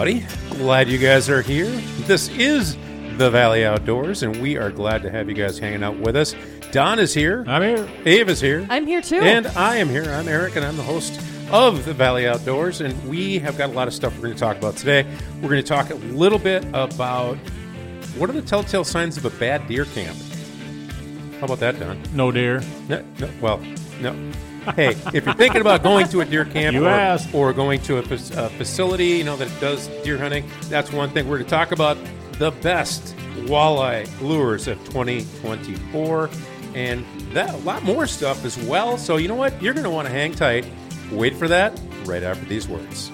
everybody. Glad you guys are here. This is the Valley Outdoors, and we are glad to have you guys hanging out with us. Don is here. I'm here. Ave is here. I'm here too. And I am here. I'm Eric, and I'm the host of the Valley Outdoors, and we have got a lot of stuff we're going to talk about today. We're going to talk a little bit about what are the telltale signs of a bad deer camp. How about that, Don? No deer. No. Hey, if you're thinking about going to a deer camp or going to a facility, that does deer hunting, that's one thing. We're going to talk about the best walleye lures of 2024 and a lot more stuff as well. So you know what? You're going to want to hang tight. Wait for that right after these words.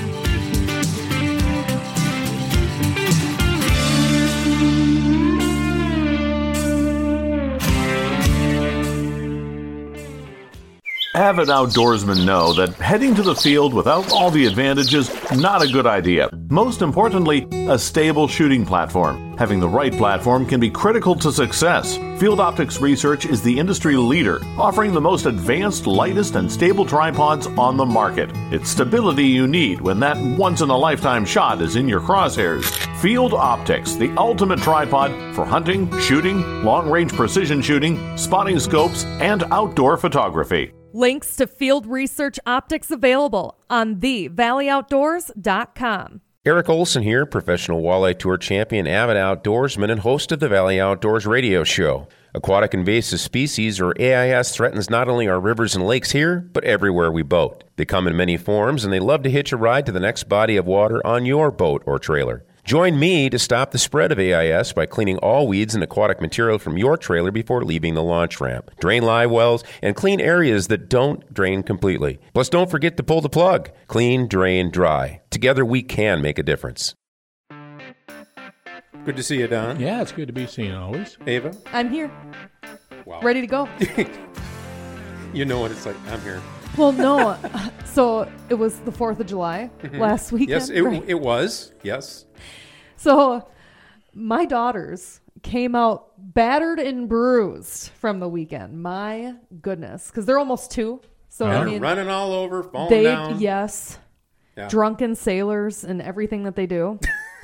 Avid outdoorsmen know that heading to the field without all the advantages, not a good idea. Most importantly, a stable shooting platform. Having the right platform can be critical to success. Field Optics Research is the industry leader, offering the most advanced, lightest, and stable tripods on the market. It's stability you need when that once-in-a-lifetime shot is in your crosshairs. Field Optics, the ultimate tripod for hunting, shooting, long-range precision shooting, spotting scopes, and outdoor photography. Links to Field Research Optics available on thevalley.outdoors.com. Eric Olson here, professional walleye tour champion, avid outdoorsman, and host of the Valley Outdoors radio show. Aquatic invasive species, or AIS, threatens not only our rivers and lakes here, but everywhere we boat. They come in many forms, and they love to hitch a ride to the next body of water on your boat or trailer. Join me to stop the spread of AIS by cleaning all weeds and aquatic material from your trailer before leaving the launch ramp. Drain live wells and clean areas that don't drain completely. Plus, don't forget to pull the plug. Clean, drain, dry. Together, we can make a difference. Good to see you, Don. Yeah, it's good to be seen always. Ava? I'm here. Wow. Ready to go. You know what it's like. I'm here. Well, no. So it was the 4th of July last weekend. Yes, it was. Yes. So my daughters came out battered and bruised from the weekend. My goodness. Because they're almost 2. So They're I mean, running all over, falling down. Yes. Yeah. Drunken sailors and everything that they do.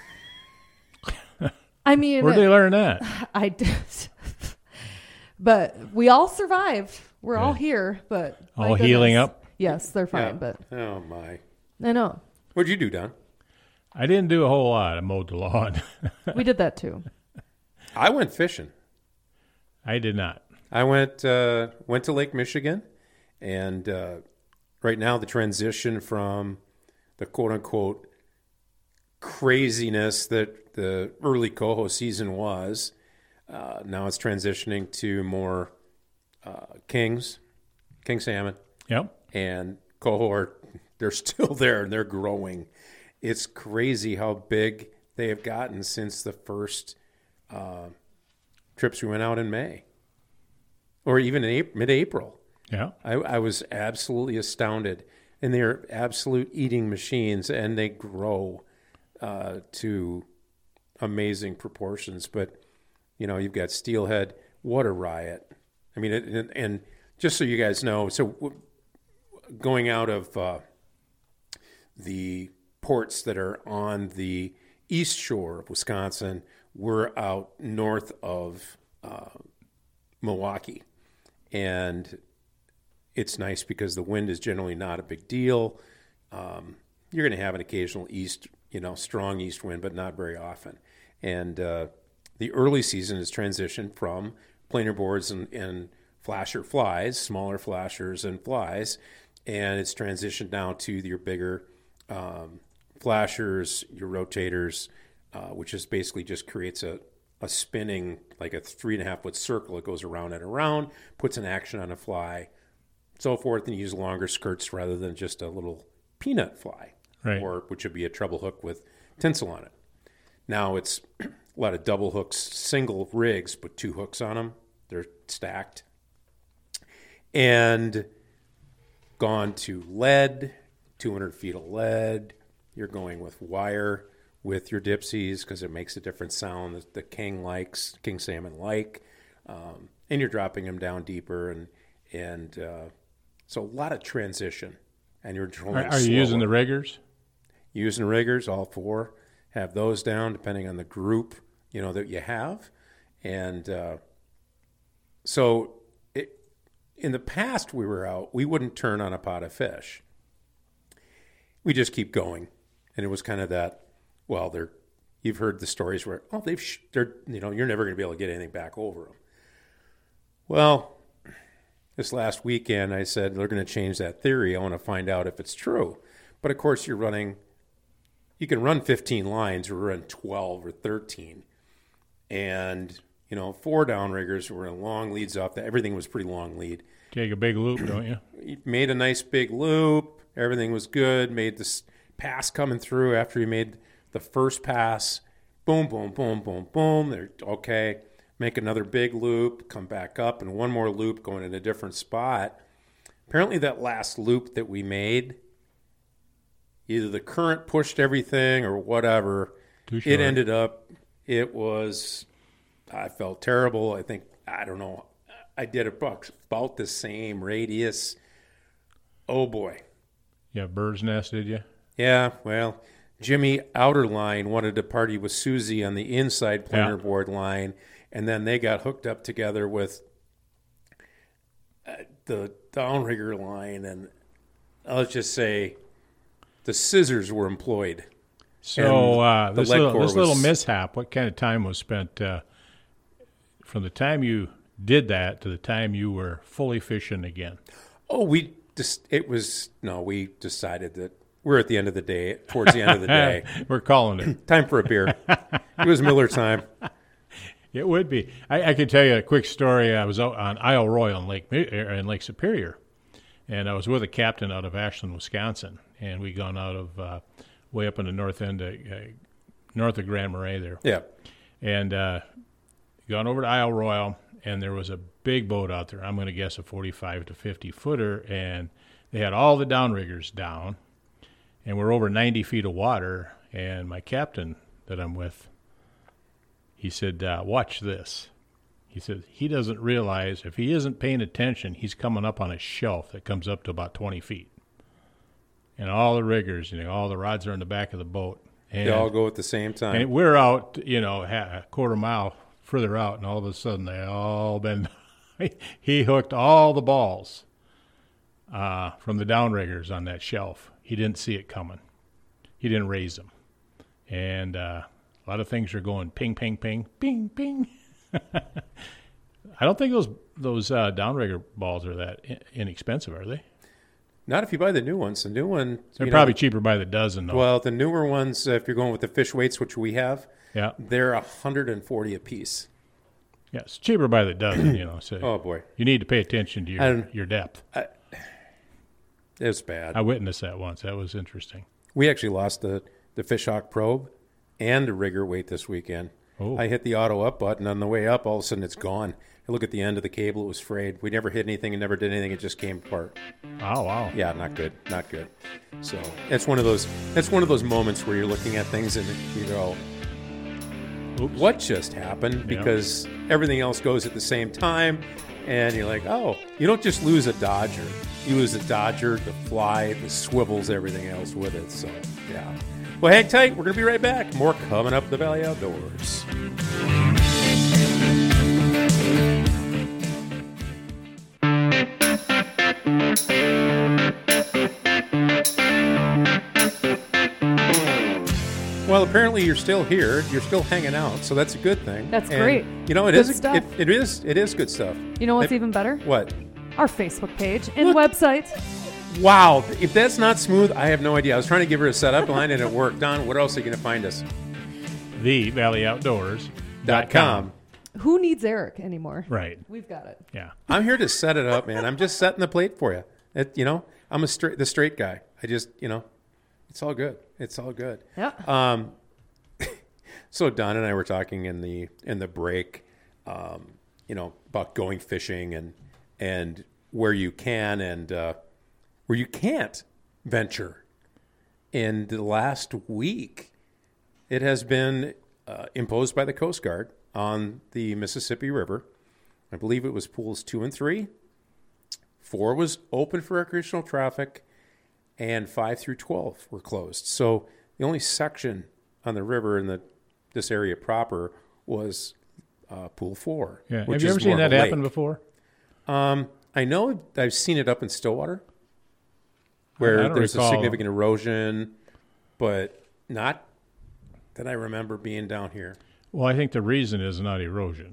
I mean, Where'd they learn that? I did. But we all survived. We're all here, but all healing up? Yes, they're fine, Yeah. but Oh, my. I know. What'd you do, Don? I didn't do a whole lot. I mowed the lawn. We did that too. I went fishing. I did not. I went to Lake Michigan, and right now the transition from the quote-unquote craziness that the early coho season was, now it's transitioning to more king salmon. Yep. And coho they're still there and they're growing. It's crazy how big they have gotten since the first trips we went out in May, or even in mid-April. Yeah. I was absolutely astounded, and they're absolute eating machines, and they grow to amazing proportions. But you've got steelhead. What a riot! I mean, and just so you guys know, so going out of the ports that are on the east shore of Wisconsin, we're out north of Milwaukee, and it's nice because the wind is generally not a big deal. You're going to have an occasional strong east wind, but not very often. And the early season is transitioned from planer boards and flasher flies, smaller flashers and flies, and it's transitioned now to your bigger flashers, your rotators, which is basically just creates a spinning, like a 3.5-foot circle. It goes around and around, puts an action on a fly, so forth, and you use longer skirts rather than just a little peanut fly, right? Or which would be a treble hook with tinsel on it. Now it's a lot of double hooks, single rigs, but 2 hooks on them. They're stacked. And gone to lead, 200 feet of lead. You're going with wire with your dipsies because it makes a different sound that the king salmon like. And you're dropping them down deeper. And so a lot of transition. And you're Are you using the riggers? using riggers, all 4, have those down depending on the group, that you have. And in the past we were out, we wouldn't turn on a pot of fish. We just keep going. And it was kind of that, well, you've heard the stories where, you're never going to be able to get anything back over them. Well, this last weekend I said, they're going to change that theory. I want to find out if it's true. But of course you can run 15 lines or run 12 or 13. And, 4 downriggers were in long leads off that. Everything was pretty long lead. Take a big loop, don't you? He made a nice big loop. Everything was good. Made this pass coming through after he made the first pass. Boom, boom, boom, boom, boom. They're okay. Make another big loop, come back up, and one more loop going in a different spot. Apparently that last loop that we made, either the current pushed everything or whatever, it ended up, I felt terrible. I don't know, I did about the same radius. Oh boy. Yeah, bird's nest, did you? Yeah, well, Jimmy Outerline wanted to party with Susie on the inside planer board line, and then they got hooked up together with the downrigger line, and let's just say the scissors were employed. So this little mishap, what kind of time was spent from the time you did that to the time you were fully fishing again? Oh, we decided that we're at the end of the day, towards the end of the day. We're calling it. Time for a beer. It was Miller time. It would be. I can tell you a quick story. I was out on Isle Royal in Lake Superior, and I was with a captain out of Ashland, Wisconsin, and we gone out of way up in the north end, north of Grand Marais there. Yeah. And gone over to Isle Royal, and there was a big boat out there. I'm going to guess a 45 to 50 footer, and they had all the downriggers down, and we're over 90 feet of water. And my captain that I'm with, he said, watch this. He said, he doesn't realize if he isn't paying attention, he's coming up on a shelf that comes up to about 20 feet. And all the riggers, all the rods are in the back of the boat. And they all go at the same time. And we're out, a quarter mile further out, and all of a sudden they all been he hooked all the balls from the downriggers on that shelf. He didn't see it coming. He didn't raise them. And a lot of things are going ping, ping, ping, ping, ping. I don't think those downrigger balls are that inexpensive, are they? Not if you buy the new ones. The new one... They're probably cheaper by the dozen, though. Well, the newer ones, if you're going with the fish weights, which we have, yeah, they're $140 a piece. Yeah, it's cheaper by the dozen, so oh, boy. You need to pay attention to your depth. It's bad. I witnessed that once. That was interesting. We actually lost the Fishhawk probe and the rigger weight this weekend. Oh. I hit the auto up button. On the way up, all of a sudden it's gone. I look at the end of the cable. It was frayed. We never hit anything and never did anything. It just came apart. Oh, wow. Yeah, not good. Not good. So that's one of those moments where you're looking at things and you go, oops, what just happened? Because everything else goes at the same time. And you're like, oh, you don't just lose a Dodger. You lose the Dodger, the fly, the swivels, everything else with it. So, yeah. Well, hang tight. We're going to be right back. More coming up the Valley Outdoors. Well, apparently you're still here. You're still hanging out, so that's a good thing. That's great. You know, it Good is stuff. It is good stuff. You know what's even better? What? Our Facebook page and website. Wow. If that's not smooth, I have no idea. I was trying to give her a setup line and it worked. Don, what else are you going to find us? TheValleyOutdoors.com. Who needs Eric anymore? Right. We've got it. Yeah. I'm here to set it up, man. I'm just setting the plate for you. I'm the straight guy. I just, it's all good. It's all good. Yeah. So Don and I were talking in the break, about going fishing and where you can and where you can't venture. In the last week, it has been imposed by the Coast Guard on the Mississippi River. I believe it was pools 2 and 3. 4 was open for recreational traffic, and 5 through 12 were closed. So The only section on the river in this area proper was Pool 4. Yeah. Which Have you is ever seen more of that a happen lake. before? I know I've seen it up in Stillwater, I where don't there's recall. a significant erosion, but not that I remember being down here. Well, I think the reason is not erosion.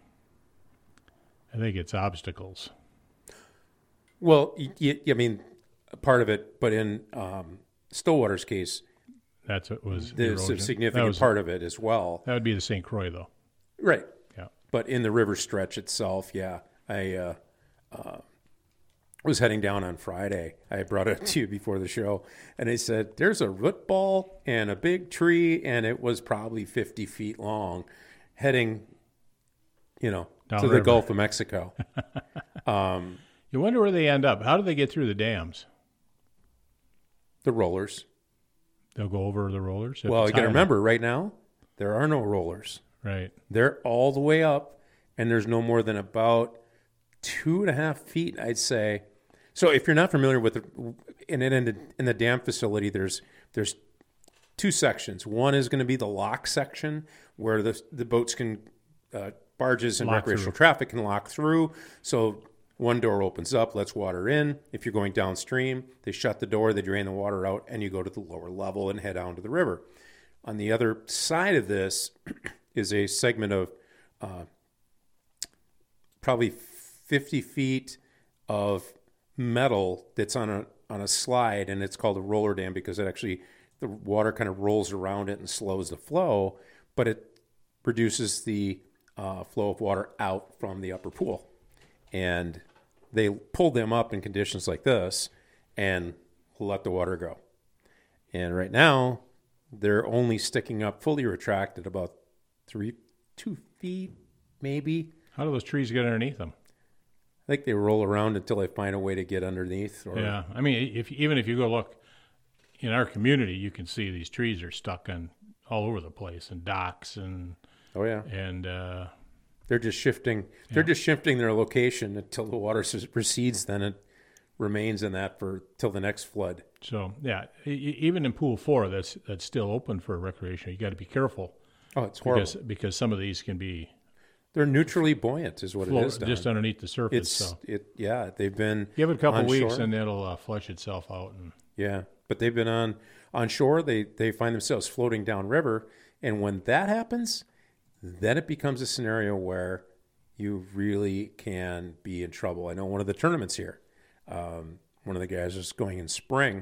I think it's obstacles. Well, I mean, part of it, but in Stillwater's case, That's what was there's erosion. a significant part of it as well. That would be the St. Croix, though. Right. Yeah. But in the river stretch itself, yeah, I was heading down on Friday. I brought it to you before the show, and they said there's a root ball and a big tree, and it was probably 50 feet long, heading, to the Downriver. Gulf of Mexico. You wonder where they end up. How do they get through the dams? The rollers. They'll go over the rollers? If Well, it's you got to high remember, right now there are no rollers. enough. Right. They're all the way up, and there's no more than about 2.5 feet, I'd say. So if you're not familiar with in the dam facility, there's two sections. One is going to be the lock section, where the boats can, barges and Lock recreational through. traffic can lock through. So one door opens up, lets water in. If you're going downstream, they shut the door, they drain the water out, and you go to the lower level and head out to the river. On the other side of this is a segment of probably 50 feet of metal that's on a slide, and it's called a roller dam because it actually, the water kind of rolls around it and slows the flow, but it reduces the flow of water out from the upper pool. And they pull them up in conditions like this and let the water go. And right now, they're only sticking up fully retracted about 2 feet, maybe. How do those trees get underneath them? I think they roll around until they find a way to get underneath. Or, Yeah. I mean, even if you go look in our community, you can see these trees are stuck on all over the place, and docks and Oh yeah, they're just shifting. They're just shifting their location until the water recedes. Then it remains in that till the next flood. so yeah. Even in Pool 4, that's still open for recreation. You got to be careful Oh, it's horrible. because some of these can be They're neutrally buoyant, is what it is. Don. just underneath the surface. Yeah. They've been Give it a couple on weeks shore. and it'll flush itself out. And Yeah, but they've been on shore. They find themselves floating downriver, and when that happens, then it becomes a scenario where you really can be in trouble. I know one of the tournaments here, one of the guys was going in spring,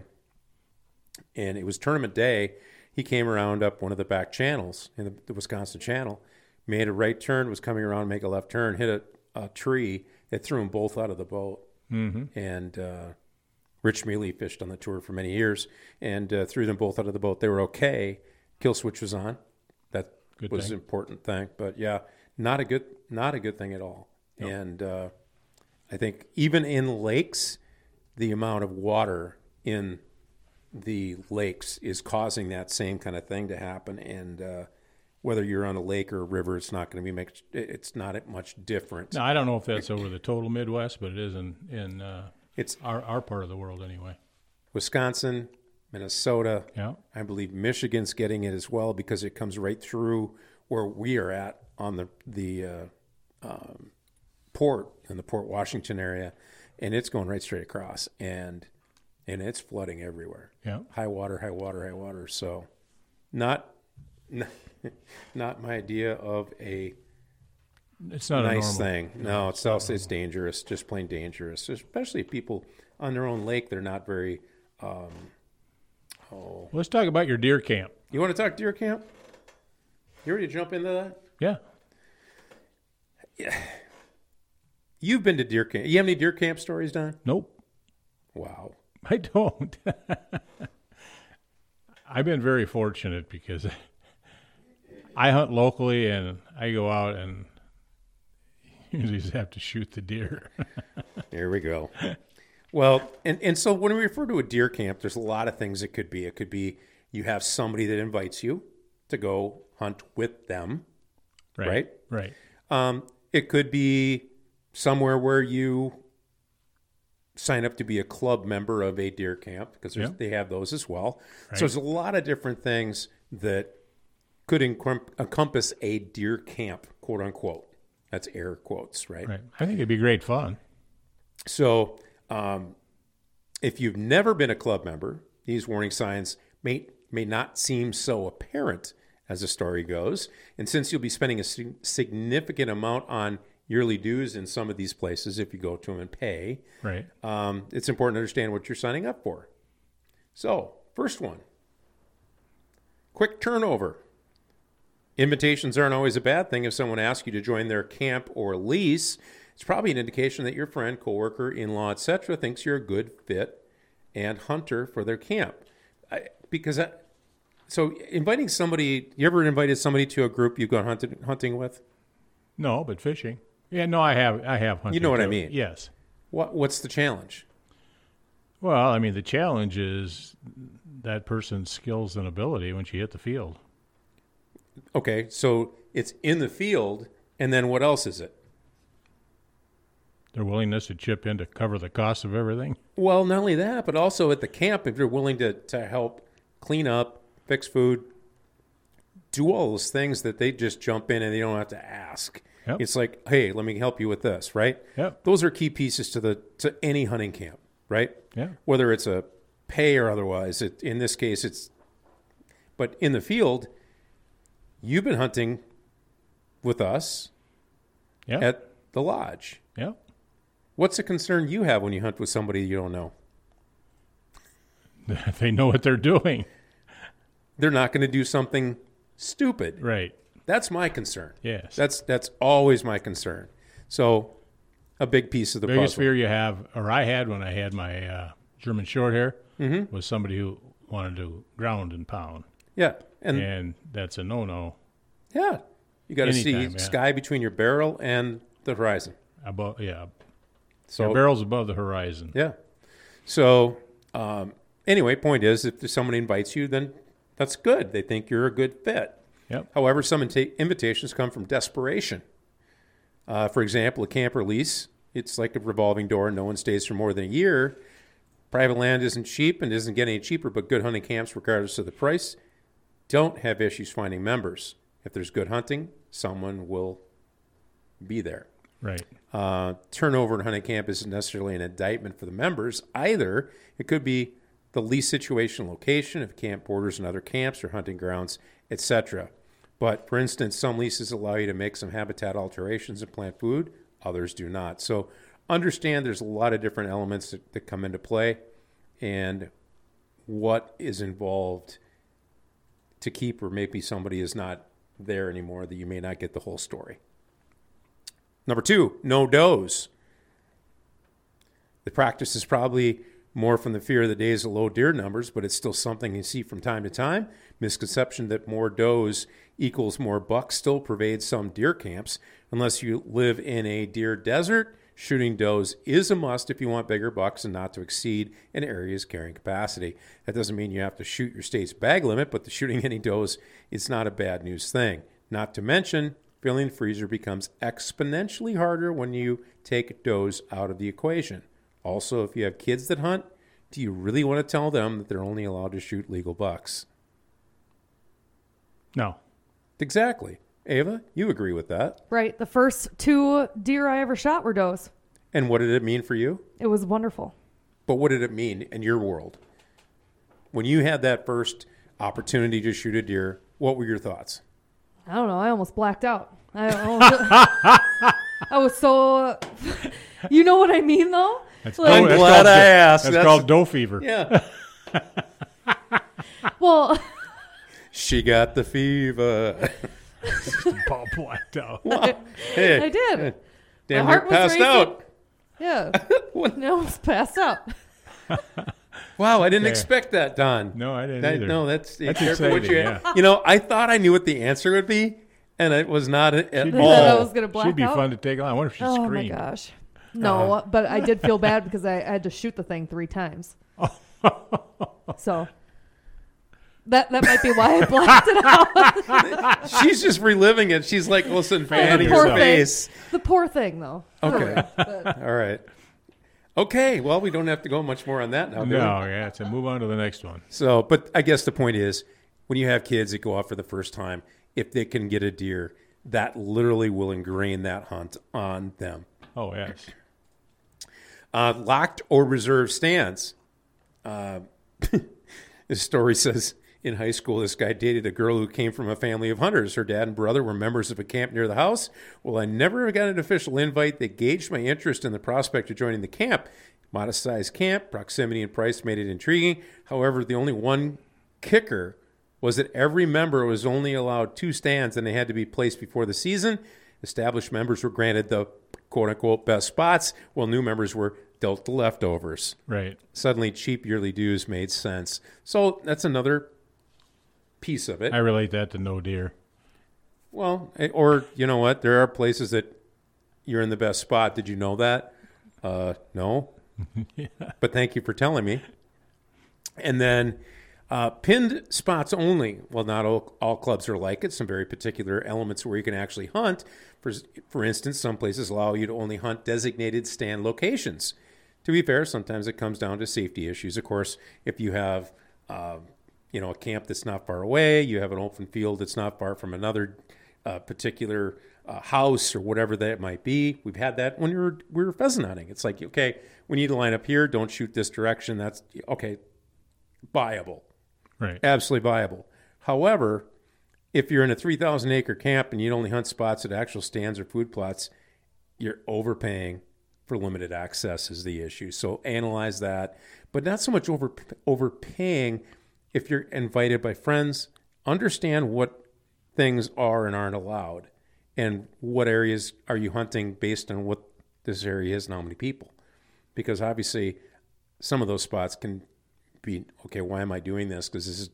and it was tournament day. He came around up one of the back channels in the Wisconsin Channel, made a right turn, was coming around, make a left turn, hit a tree that threw them both out of the boat. Mm-hmm. And Rich Mealy fished on the tour for many years and threw them both out of the boat. They were okay. Kill switch was on. That Good was thing. an important thing. But yeah, not a good thing at all. Nope. And I think even in lakes, the amount of water in the lakes is causing that same kind of thing to happen. And whether you're on a lake or a river, it's not going to be it's not much different. now, I don't know if that's over the total Midwest, but it is in It's our part of the world anyway. Wisconsin, Minnesota. Yeah. I believe Michigan's getting it as well because it comes right through where we are at on the port in the Port Washington area, and it's going right straight across, and it's flooding everywhere. Yeah. High water, high water, high water. So, not my idea of a It's not a nice normal thing. No, it's dangerous, just plain dangerous. Especially people on their own lake. They're not very. Let's talk about your deer camp. You want to talk deer camp? You ready to jump into that? Yeah. You've been to deer camp. You have any deer camp stories, Don? Nope. Wow. I don't. I've been very fortunate because I hunt locally and I go out and usually just have to shoot the deer. There we go. Well, and so when we refer to a deer camp, there's a lot of things it could be. It could be you have somebody that invites you to go hunt with them, right? Right. It could be somewhere where you sign up to be a club member of a deer camp because they have those as well. Right. So there's a lot of different things that could encompass a deer camp, quote unquote. That's air quotes, right? Right. I think it'd be great fun. So if you've never been a club member, these warning signs may not seem so apparent as the story goes. And since you'll be spending a significant amount on yearly dues in some of these places if you go to them and pay, Right. it's important to understand what you're signing up for. So, first one, quick turnover. Invitations aren't always a bad thing. If someone asks you to join their camp or lease, it's probably an indication that your friend, coworker, in-law, etc., thinks you're a good fit and hunter for their camp. So inviting somebody, you ever invited somebody to a group you've gone hunting with? No, but fishing. Yeah, no, I have hunted. You know what I too. mean. Yes. What's the challenge? Well, I mean, the challenge is that person's skills and ability when she hit the field. Okay, so it's in the field, and then what else is it? Their willingness to chip in to cover the cost of everything. Well, not only that, but also at the camp, if you're willing to help clean up, fix food, do all those things that they just jump in and they don't have to ask. Yep. It's like, hey, let me help you with this, right? Yep. Those are key pieces to any hunting camp, right? Yeah. Whether it's a pay or otherwise. In this case, it's. But in the field, you've been hunting with us Yeah. at the lodge. Yeah. What's the concern you have when you hunt with somebody you don't know? They know what they're doing. They're not going to do something stupid. Right. That's my concern. Yes. That's always my concern. So, a big piece of the Biggest puzzle. fear you have, or I had when I had my German short hair, was somebody who wanted to ground and pound. Yeah, And that's a no-no. yeah, you got to see Anytime, yeah. sky between your barrel and the horizon. Above, yeah. So Your barrel's above the horizon. yeah. So anyway, point is, if somebody invites you, then that's good. They think you're a good fit. Yep. However, some invitations come from desperation. For example, a camper lease, it's like a revolving door. No one stays for more than a year. Private land isn't cheap and isn't getting any cheaper, but good hunting camps, regardless of the price, don't have issues finding members. If there's good hunting, someone will be there. Right. Turnover in hunting camp isn't necessarily an indictment for the members either. It could be the lease situation, location, if camp borders and other camps or hunting grounds, etc. But for instance, some leases allow you to make some habitat alterations and plant food. Others do not. So understand there's a lot of different elements that come into play and what is involved to keep, or maybe somebody is not there anymore that you may not get the whole story. Number 2, no does. The practice is probably more from the fear of the days of low deer numbers, but it's still something you see from time to time. Misconception that more does equals more bucks still pervades some deer camps. Unless you live in a deer desert, shooting does is a must if you want bigger bucks and not to exceed an area's carrying capacity. That doesn't mean you have to shoot your state's bag limit, but the shooting any does is not a bad news thing. Not to mention, filling the freezer becomes exponentially harder when you take does out of the equation. Also, if you have kids that hunt, do you really want to tell them that they're only allowed to shoot legal bucks? No. Exactly. Ava, you agree with that. Right. The first 2 deer I ever shot were does. And what did it mean for you? It was wonderful. But what did it mean in your world? When you had that first opportunity to shoot a deer, what were your thoughts? I don't know. I almost blacked out. I was so... You know what I mean, though? That's I'm that's glad called I asked. That's called doe fever. Yeah. Well... She got the fever. Paul blacked out. Hey, I did. damn My near heart was passed racing. out. Yeah. I almost passed out. Wow, I didn't Yeah. expect that, Don. No, I didn't either. No, that's exciting, what yeah. You know, I thought I knew what the answer would be, and it was not at She'd be all. I was going to black She'd be out. fun to take on. I wonder if she'd Oh, scream. my gosh. No, but I did feel bad because I had to shoot the thing 3 times. So that might be why I blacked it out. She's just reliving it. She's like, listen, fan The of poor your thing. face. The poor thing, though. Okay. But All right. Okay, well, we don't have to go much more on that now, do we? No, yeah, so move on to the next one. So, but I guess the point is, when you have kids that go out for the first time, if they can get a deer, that literally will ingrain that hunt on them. Oh, yes. Locked or reserved stands. This story says, in high school, this guy dated a girl who came from a family of hunters. Her dad and brother were members of a camp near the house. Well, I never got an official invite that gauged my interest in the prospect of joining the camp. Modest-sized camp, proximity and price made it intriguing. However, the only one kicker was that every member was only allowed 2 stands and they had to be placed before the season. Established members were granted the quote-unquote best spots, while new members were dealt the leftovers. Right. Suddenly, cheap yearly dues made sense. So that's another piece of it. I relate that to no deer. Well, or you know what? There are places that you're in the best spot. Did you know that? No. Yeah. But thank you for telling me. And then pinned spots only. Well, not all clubs are like it. Some very particular elements where you can actually hunt. For instance, some places allow you to only hunt designated stand locations. To be fair, sometimes it comes down to safety issues. Of course, if you have a camp that's not far away, you have an open field that's not far from another particular house or whatever that might be. We've had that when we were pheasant hunting. It's like, okay, we need to line up here. Don't shoot this direction. That's okay. Viable. Right. Absolutely viable. However, if you're in a 3,000-acre camp and you only hunt spots at actual stands or food plots, you're overpaying for limited access is the issue. So analyze that. But not so much overpaying if you're invited by friends. Understand what things are and aren't allowed and what areas are you hunting based on what this area is and how many people. Because obviously some of those spots can be, okay, why am I doing this? Because this is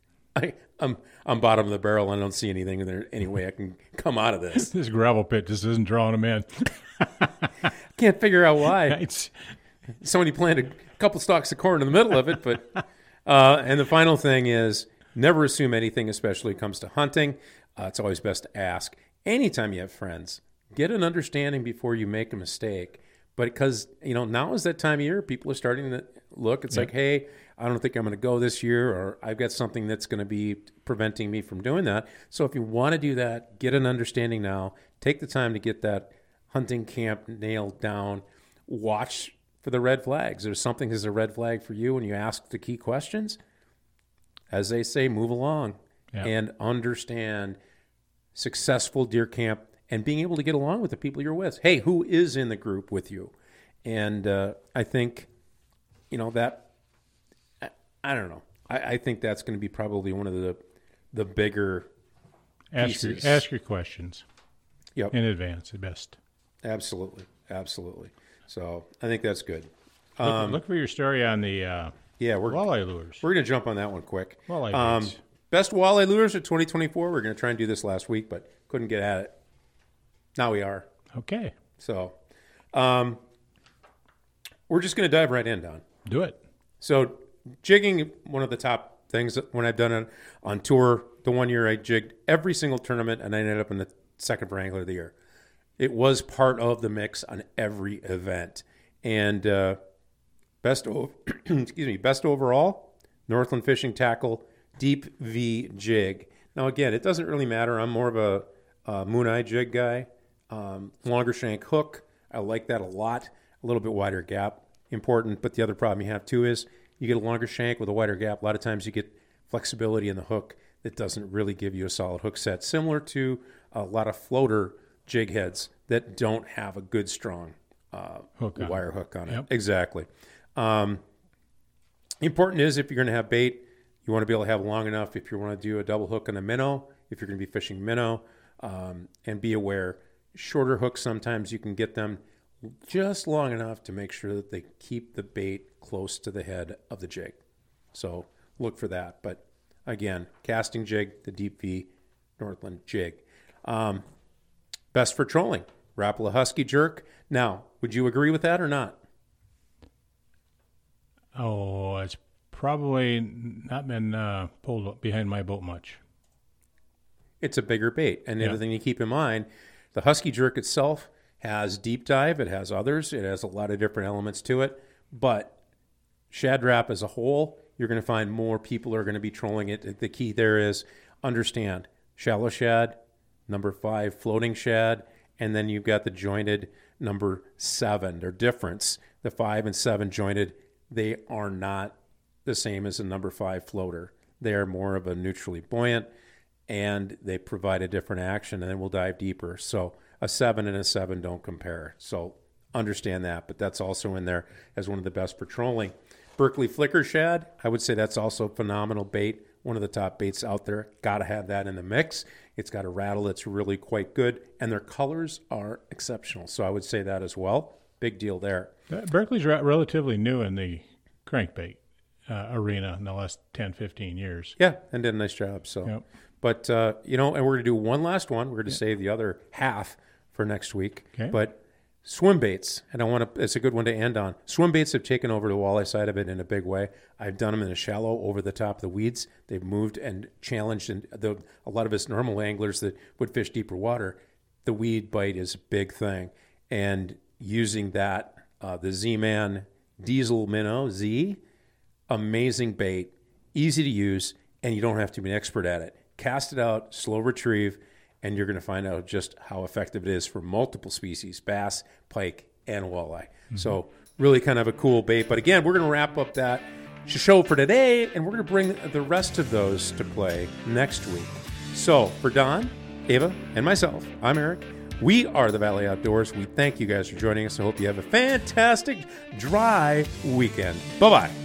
I'm bottom of the barrel. I don't see anything in there. Any way I can come out of this. This gravel pit just isn't drawing them in. Can't figure out why. It's, Somebody planted a couple stalks of corn in the middle of it. But and the final thing is never assume anything, especially when it comes to hunting. It's always best to ask. Anytime you have friends, get an understanding before you make a mistake. But because, now is that time of year, people are starting to look. It's like, hey, I don't think I'm going to go this year, or I've got something that's going to be preventing me from doing that. So if you want to do that, get an understanding now. Take the time to get that hunting camp nailed down. Watch for the red flags. There's something that's a red flag for you when you ask the key questions. As they say, move along and understand successful deer camp and being able to get along with the people you're with. Hey, who is in the group with you? And I think, that, I don't know. I think that's going to be probably one of the bigger pieces. ask your questions. Yep. In advance, at best. Absolutely. So I think that's good. Look for your story on the walleye lures. We're going to jump on that one quick. Walleye baits. Best walleye lures of 2024. We're going to try and do this last week, but couldn't get at it. Now we are. Okay. So we're just going to dive right in, Don. Do it. So jigging, one of the top things that when I've done it on tour, the one year I jigged every single tournament and I ended up in the second for Angler of the Year. It was part of the mix on every event. And best overall, Northland Fishing Tackle Deep V Jig. Now, again, it doesn't really matter. I'm more of a Moon Eye jig guy. Longer shank hook. I like that a lot. A little bit wider gap. Important. But the other problem you have, too, is you get a longer shank with a wider gap. A lot of times you get flexibility in the hook that doesn't really give you a solid hook set. Similar to a lot of floater jig heads that don't have a good, strong wire hook on it. Yep. Exactly. Important is if you're going to have bait, you want to be able to have long enough if you want to do a double hook on a minnow, if you're going to be fishing minnow, and be aware. Shorter hooks, sometimes you can get them just long enough to make sure that they keep the bait close to the head of the jig. So look for that. But again, casting jig, the Deep V Northland jig. Best for trolling, Rapala Husky jerk. Now, would you agree with that or not? Oh, it's probably not been pulled behind my boat much. It's a bigger bait. And the other thing to keep in mind, the Husky jerk itself has deep dive. It has others. It has a lot of different elements to it. But Shad Rap as a whole, you're going to find more people are going to be trolling it. The key there is understand shallow shad, number 5 floating shad, and then you've got the jointed number 7. They're different. The 5 and 7 jointed, they are not the same as a number 5 floater. They are more of a neutrally buoyant, and they provide a different action, and then we'll dive deeper. So a 7 and a 7 don't compare. So understand that, but that's also in there as one of the best for trolling. Berkeley Flicker Shad, I would say that's also a phenomenal bait, one of the top baits out there. Got to have that in the mix. It's got a rattle that's really quite good, and their colors are exceptional. So I would say that as well. Big deal there. Berkeley's relatively new in the crankbait arena in the last 10, 15 years. Yeah, and did a nice job. So, Yep. But, and we're going to do one last one. We're going to save the other half for next week. Okay. But swim baits, and it's a good one to end on. Swim baits have taken over the walleye side of it in a big way. I've done them in a shallow, over the top of the weeds. They've moved and challenged, and a lot of us normal anglers that would fish deeper water, the weed bite is a big thing. And using that, the Z-Man Diesel Minnow Z, amazing bait, easy to use, and you don't have to be an expert at it. Cast it out, slow retrieve, and you're going to find out just how effective it is for multiple species, bass, pike, and walleye. Mm-hmm. So really kind of a cool bait. But again, we're going to wrap up that show for today, and we're going to bring the rest of those to play next week. So for Don, Ava, and myself, I'm Eric. We are the Valley Outdoors. We thank you guys for joining us. I hope you have a fantastic, dry weekend. Bye-bye.